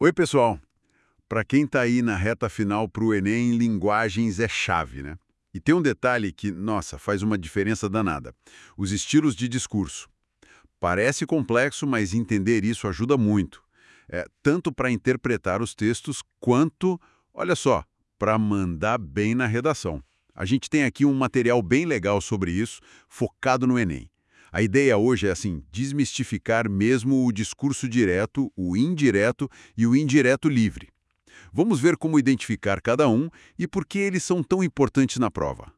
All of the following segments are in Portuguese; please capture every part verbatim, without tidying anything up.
Oi, pessoal. Para quem está aí na reta final para o Enem, linguagens é chave, né? E tem um detalhe que, nossa, faz uma diferença danada. Os estilos de discurso. Parece complexo, mas entender isso ajuda muito. É, tanto para interpretar os textos, quanto, olha só, para mandar bem na redação. A gente tem aqui um material bem legal sobre isso, focado no Enem. A ideia hoje é, assim, desmistificar mesmo o discurso direto, o indireto e o indireto livre. Vamos ver como identificar cada um e por que eles são tão importantes na prova.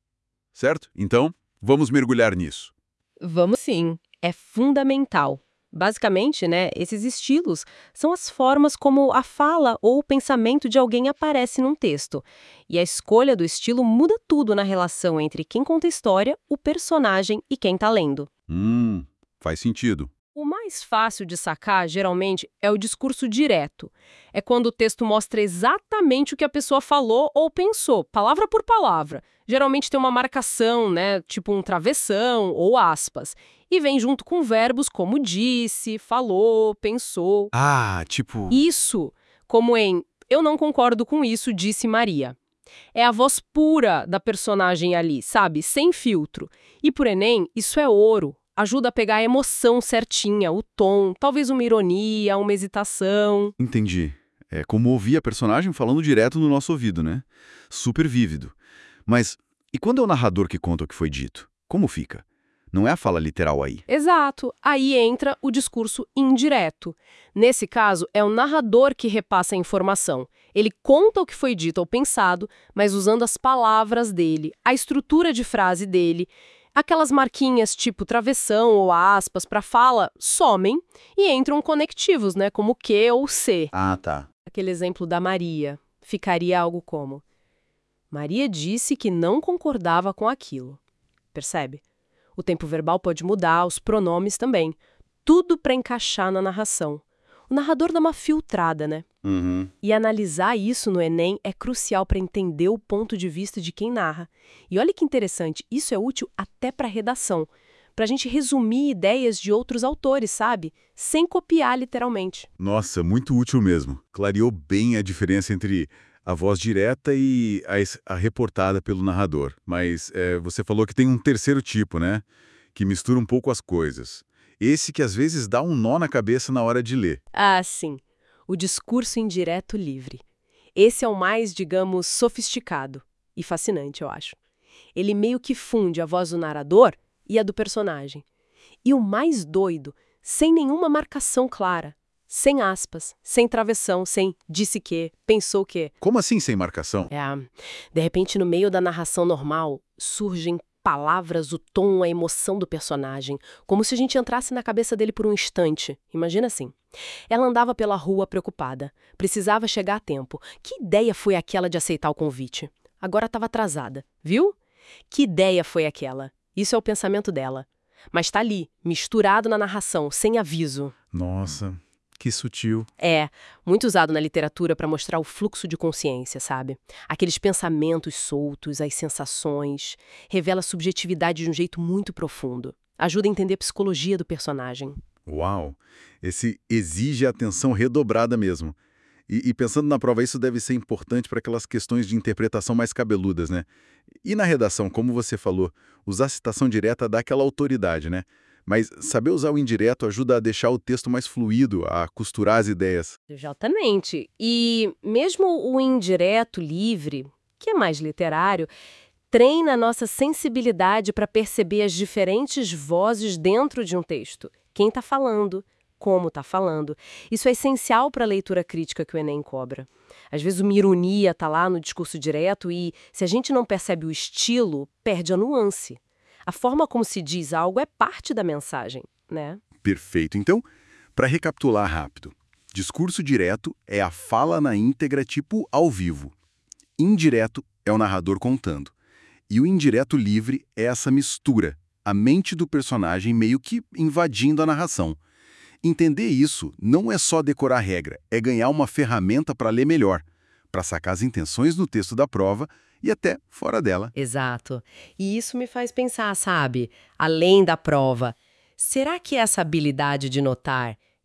Certo? Então, vamos mergulhar nisso. Vamos sim, é fundamental. Basicamente, né, esses estilos são as formas como a fala ou o pensamento de alguém aparece num texto. E a escolha do estilo muda tudo na relação entre quem conta a história, o personagem e quem tá lendo. Hum, faz sentido. O mais fácil de sacar, geralmente, é o discurso direto. É quando o texto mostra exatamente o que a pessoa falou ou pensou, palavra por palavra. Geralmente tem uma marcação, né, tipo um travessão ou aspas. E vem junto com verbos como disse, falou, pensou. Ah, tipo... Isso, como em eu não concordo com isso, disse Maria. É a voz pura da personagem ali, sabe? Sem filtro. E pro Enem, isso é ouro. Ajuda a pegar a emoção certinha, o tom, talvez uma ironia, uma hesitação. Entendi. É como ouvir a personagem falando direto no nosso ouvido, né? Super vívido. Mas e quando é o narrador que conta o que foi dito? Como fica? Não é a fala literal aí. Exato. Aí entra o discurso indireto. Nesse caso, é o narrador que repassa a informação. Ele conta o que foi dito ou pensado, mas usando as palavras dele, a estrutura de frase dele. Aquelas marquinhas tipo travessão ou aspas para fala somem e entram conectivos, né, como que ou se. Ah, tá. Aquele exemplo da Maria ficaria algo como: Maria disse que não concordava com aquilo. Percebe? O tempo verbal pode mudar, os pronomes também. Tudo para encaixar na narração. O narrador dá uma filtrada, né? Uhum. E analisar isso no Enem é crucial para entender o ponto de vista de quem narra. E olha que interessante, isso é útil até para redação, para a gente resumir ideias de outros autores, sabe? Sem copiar literalmente. Nossa, muito útil mesmo. Clareou bem a diferença entre a voz direta e a, es- a reportada pelo narrador. Mas é, você falou que tem um terceiro tipo, né? Que mistura um pouco as coisas. Esse que às vezes dá um nó na cabeça na hora de ler. Ah, sim. O discurso indireto livre. Esse é o mais, digamos, sofisticado e fascinante, eu acho. Ele meio que funde a voz do narrador e a do personagem. E o mais doido, sem nenhuma marcação clara. Sem aspas, sem travessão, sem disse que, pensou que. Como assim sem marcação? É, de repente, no meio da narração normal, surgem palavras, o tom, a emoção do personagem, como se a gente entrasse na cabeça dele por um instante. Imagina assim. Ela andava pela rua preocupada. Precisava chegar a tempo. Que ideia foi aquela de aceitar o convite? Agora estava atrasada. Viu? Que ideia foi aquela? Isso é o pensamento dela. Mas está ali, misturado na narração, sem aviso. Nossa, que sutil. É, muito usado na literatura para mostrar o fluxo de consciência, sabe? Aqueles pensamentos soltos, as sensações. Revela a subjetividade de um jeito muito profundo. Ajuda a entender a psicologia do personagem. Uau! Esse exige atenção redobrada mesmo. E, e pensando na prova, isso deve ser importante para aquelas questões de interpretação mais cabeludas, né? E na redação, como você falou, usar citação direta dá aquela autoridade, né? Mas saber usar o indireto ajuda a deixar o texto mais fluido, a costurar as ideias. Exatamente. E mesmo o indireto livre, que é mais literário, treina a nossa sensibilidade para perceber as diferentes vozes dentro de um texto. Quem está falando, como está falando. Isso é essencial para a leitura crítica que o Enem cobra. Às vezes uma ironia está lá no discurso direto e, se a gente não percebe o estilo, perde a nuance. A forma como se diz algo é parte da mensagem, né? Perfeito. Então, para recapitular rápido, discurso direto é a fala na íntegra tipo ao vivo. Indireto é o narrador contando. E o indireto livre é essa mistura, a mente do personagem meio que invadindo a narração. Entender isso não é só decorar a regra, é ganhar uma ferramenta para ler melhor, para sacar as intenções no texto da prova e até fora dela. Exato. E isso me faz pensar, sabe? Além da prova, será que essa habilidade de notar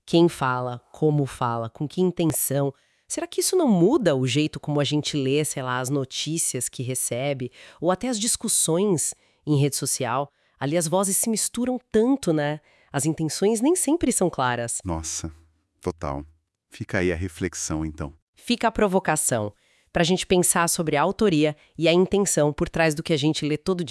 Quem fala, como fala, com que intenção. Será que isso não muda o jeito como a gente lê, sei lá, as notícias que recebe, ou até as discussões em rede social? Ali as vozes se misturam tanto, né? As intenções nem sempre são claras. Nossa, total. Fica aí a reflexão, então. Fica a provocação para a gente pensar sobre a autoria e a intenção por trás do que a gente lê todo dia.